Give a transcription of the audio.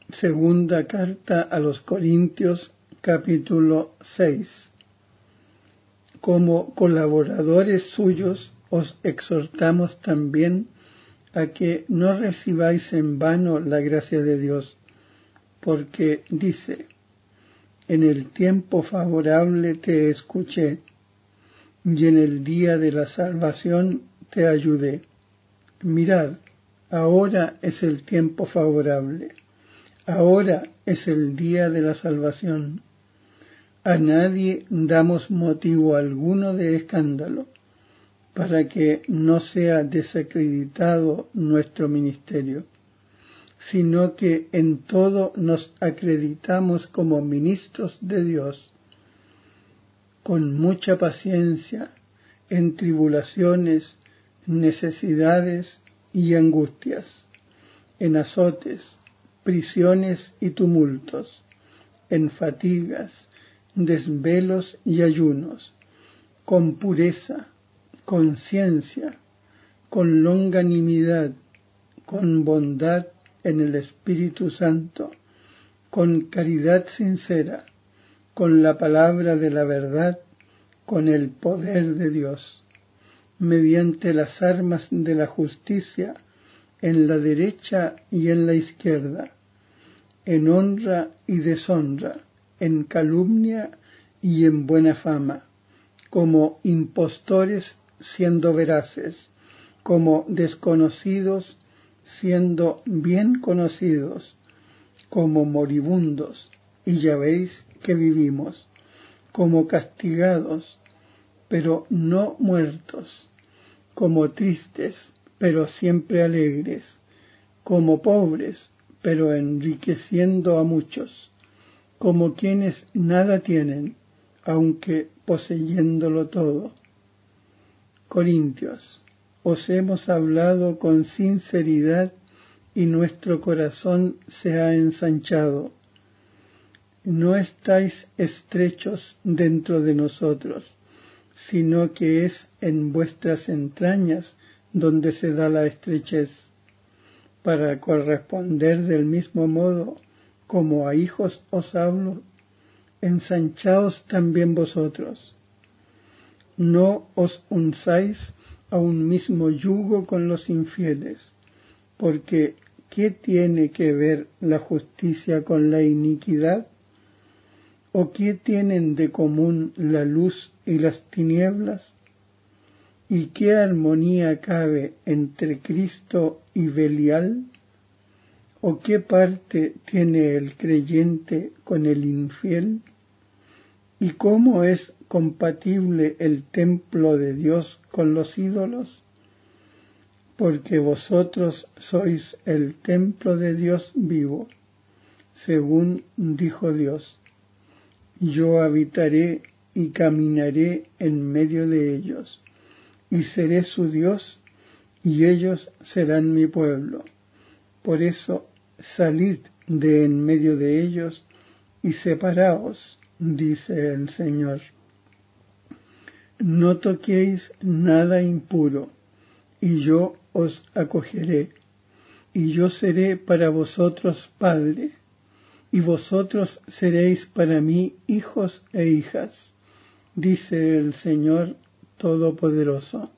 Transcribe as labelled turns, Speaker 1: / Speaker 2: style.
Speaker 1: Segunda carta a los Corintios, capítulo 6. Como colaboradores suyos os exhortamos también a que no recibáis en vano la gracia de Dios, porque dice: en el tiempo favorable te escuché, y en el día de la salvación te ayudé. Mirad, ahora es el tiempo favorable, ahora es el día de la salvación. A nadie damos motivo alguno de escándalo, para que no sea desacreditado nuestro ministerio, sino que en todo nos acreditamos como ministros de Dios, con mucha paciencia, en tribulaciones, necesidades y angustias, en azotes, prisiones y tumultos, en fatigas, desvelos y ayunos, con pureza, con ciencia, con longanimidad, con bondad en el Espíritu Santo, con caridad sincera, con la palabra de la verdad, con el poder de Dios, mediante las armas de la justicia, en la derecha y en la izquierda, en honra y deshonra, en calumnia y en buena fama, como impostores siendo veraces, como desconocidos siendo bien conocidos, como moribundos, y ya veis que vivimos, como castigados, pero no muertos, como tristes, pero siempre alegres, como pobres, pero enriqueciendo a muchos, como quienes nada tienen, aunque poseyéndolo todo. Corintios, os hemos hablado con sinceridad y nuestro corazón se ha ensanchado. No estáis estrechos dentro de nosotros, sino que es en vuestras entrañas donde se da la estrechez, para corresponder del mismo modo como a hijos os hablo, ensanchaos también vosotros. No os unzáis a un mismo yugo con los infieles, porque ¿qué tiene que ver la justicia con la iniquidad? ¿O qué tienen de común la luz y las tinieblas? ¿Y qué armonía cabe entre Cristo y Belial? ¿O qué parte tiene el creyente con el infiel? ¿Y cómo es compatible el templo de Dios con los ídolos? Porque vosotros sois el templo de Dios vivo, según dijo Dios: yo habitaré y caminaré en medio de ellos, y seré su Dios, y ellos serán mi pueblo. Por eso salid de en medio de ellos y separaos, dice el Señor. No toquéis nada impuro, y yo os acogeré, y yo seré para vosotros padre, y vosotros seréis para mí hijos e hijas, dice el Señor Todopoderoso.